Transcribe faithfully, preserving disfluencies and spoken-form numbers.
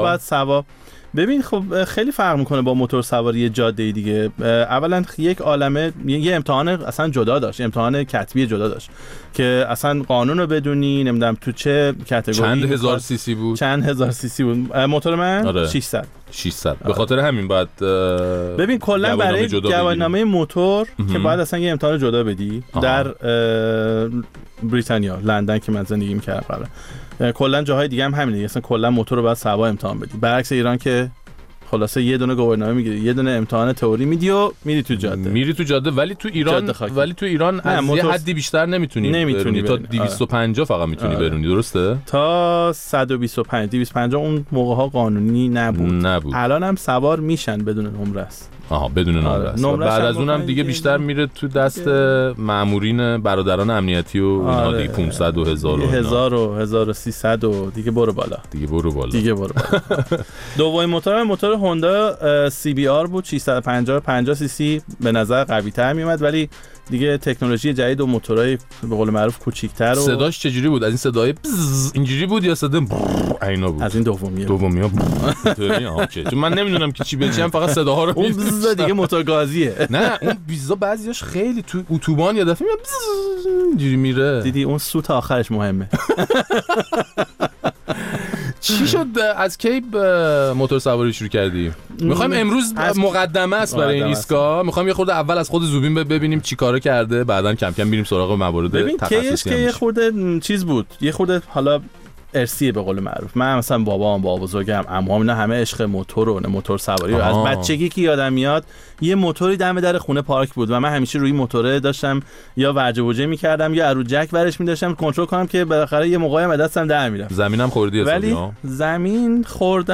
بعد سوار. ببین خب خیلی فرق میکنه با موتور سواری جاده دیگه. اولا یک عالمه یه امتحان اصلا جدا داشت، امتحان کتبی جدا داشت که اصلا قانون رو بدونی، نمیدونم تو چه کاتگوری. چند هزار سی سی بود؟ چند هزار سی سی بود موتور من؟ آره. ششصد ششصد. به خاطر همین بعد ببین کلا برای گواهینامه موتور که باید اصلا یه امتحان جدا بدی. آها. در بریتانیا، لندن که من زندگی می‌کردم قبلا، کلا جاهای دیگه هم همینه، اصلا کلا موتور رو باید سوا امتحان بدی، برعکس ایران که خلاصه یه دونه گواهینامه میگیری، یه دونه امتحان تئوری میدی و میری تو جاده میری تو جاده ولی تو ایران ولی تو ایران از یه حدی بیشتر نمیتونی نمیتونی تا دویست و پنجاه فقط میتونی آره. برونی، درسته؟ تا صد و بیست و پنج دویست و پنجاه اون موقع ها قانونی نبود. نبود. الان هم سوار میشن بدون نمره است. آها بدون نمره است. آره. بعد از اونم دیگه بیشتر میره تو دست مامورین برادران امنیتی و اینا آره. دیگه پانصد و هزار و هزار و هزار و سیصد و دیگه برو بالا. دیگه برو بالا. دیگه برو بالا. دومین موتور موتور هوندا سی بی آر بود، ششصد و پنجاه پنجاه سی سی به نظر قوی‌تر میومد، ولی دیگه تکنولوژی جدید و موتورهای به قول معروف کوچیک‌تر و صداش چجوری بود؟ از این صدای اینجوری بود یا صدا اینا بود؟ از این دومیه. دومیه. اینطوری اوکی. چون من نمیدونم که چی بچم، فقط صداها رو اون بز دیگه موتور گازیه. نه اون بیزا بعضیاش خیلی تو اتوبان یا دفعه اینجوری میره. دیدی اون سوت آخرش مهمه. چی شد از کی موتور سواری شروع کردی؟ میخوایم امروز مقدمه است برای این ایستگاه، میخوایم یه خورده اول از خود زوبین ببینیم چی کارا کرده، بعدن کم کم بریم سراغ موارد تخصصی. ببین کیش که یه خورده چیز بود، یه خورده حالا ارسیه به قول معروف. من مثلا بابام، بابا بزرگم، عموام اینا همه عشق موتور و موتور سواری و از بچگی که یادم میاد یه موتوری دم در خونه پارک بود و من همیشه روی موتوره داشتم یا ورجه بوجه می‌کردم یا رو جک برش می‌داشتم کنترل کنم که بالاخره یه موقعی هم دستم در میرفت. زمینم خوردی ولی زمین خورد